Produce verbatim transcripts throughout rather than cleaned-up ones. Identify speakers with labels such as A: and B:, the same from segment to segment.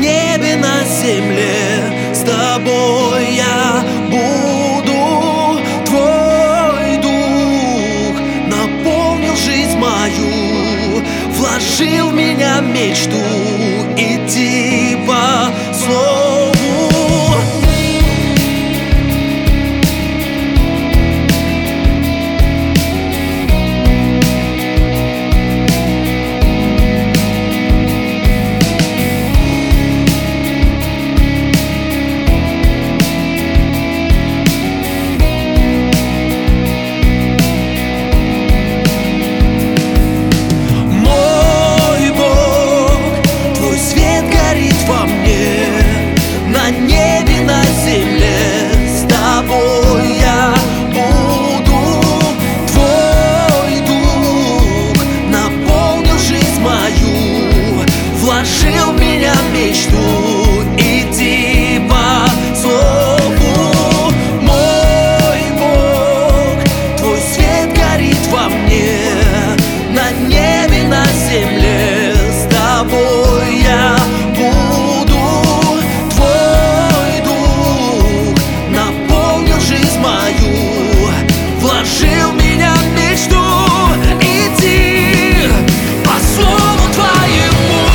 A: небе, на земле. С тобой я буду. Твой дух наполнил жизнь мою, вложил в меня мечту идти по слову. На небе, на земле, с тобой я буду. Твой дух наполнил жизнь мою, вложил в меня мечту идти по слову. Мой Бог, твой свет горит во мне. На небе, на земле, с тобой я буду. Вложил в меня мечту идти по слову твоему.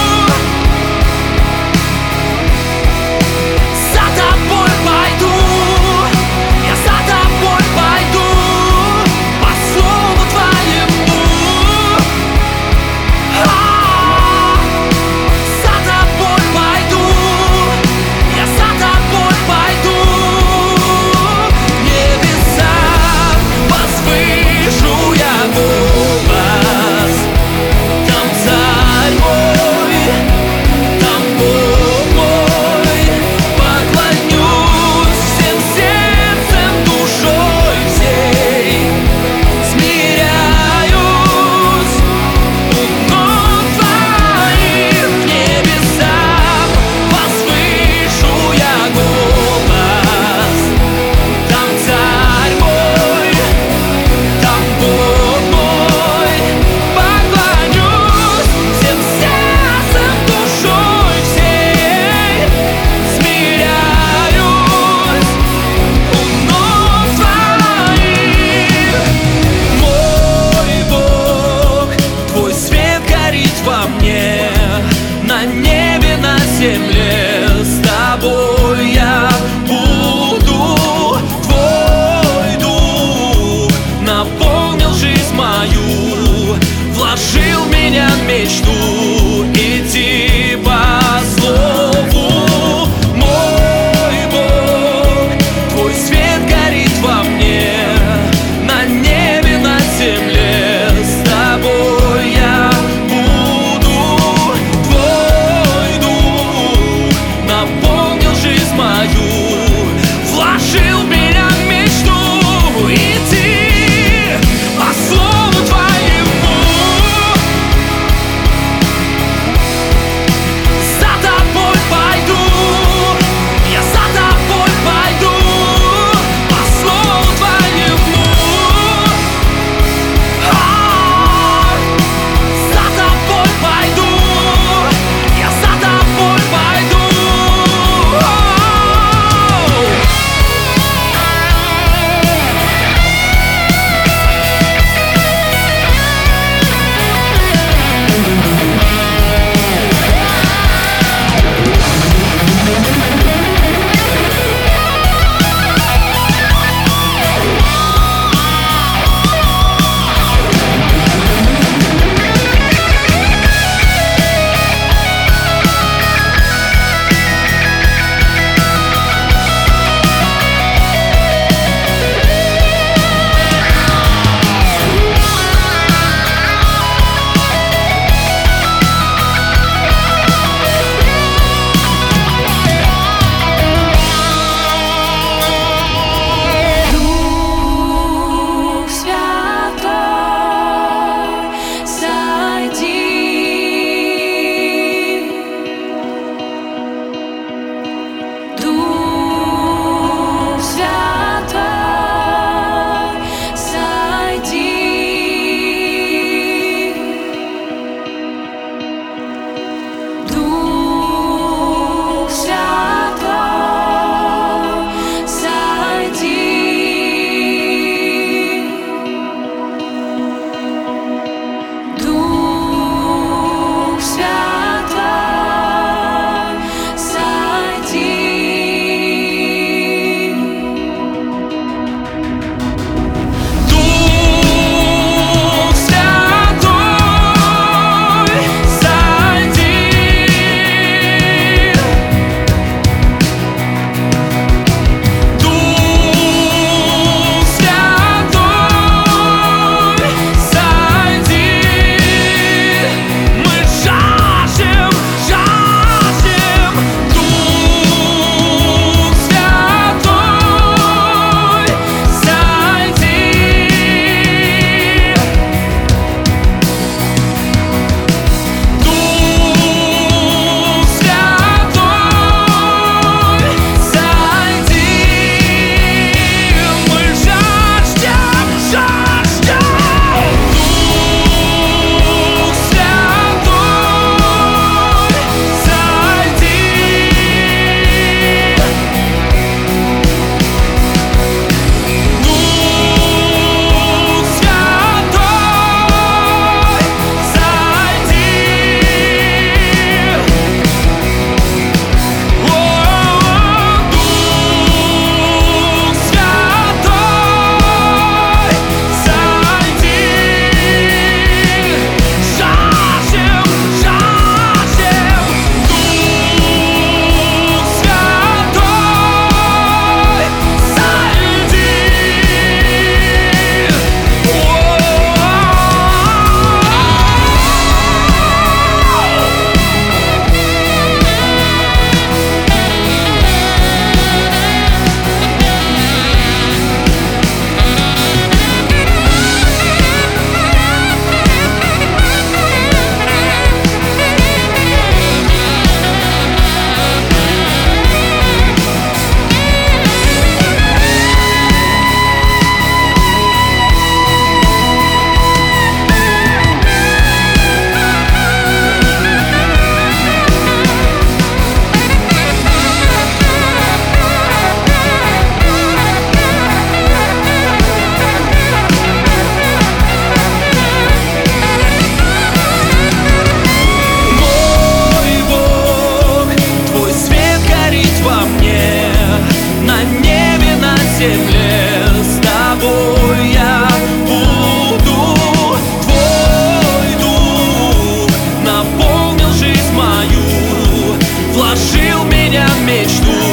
A: За тобой пойду, я за тобой пойду по слову твоему. А-а-а. За тобой пойду, я за тобой пойду. Возвышу я голос, там царь мой, там Бог мой. Поклонюсь всем сердцем, душой всей, смиряюсь у ног твоих небесам. Возвышу я голос, там царь мой, там Бог мой. Поклонюсь всем сердцем, душой всей, смиряюсь у ног твоих. Мой Бог, твой свет горит во мне. На небе, на земле, с тобой я буду. Твой дух наполнил жизнь мою, вложил в меня мечту идти по слову. Мой Бог, твой свет горит во мне. На небе, на земле, с тобой я буду. Твой дух вложил в меня мечту.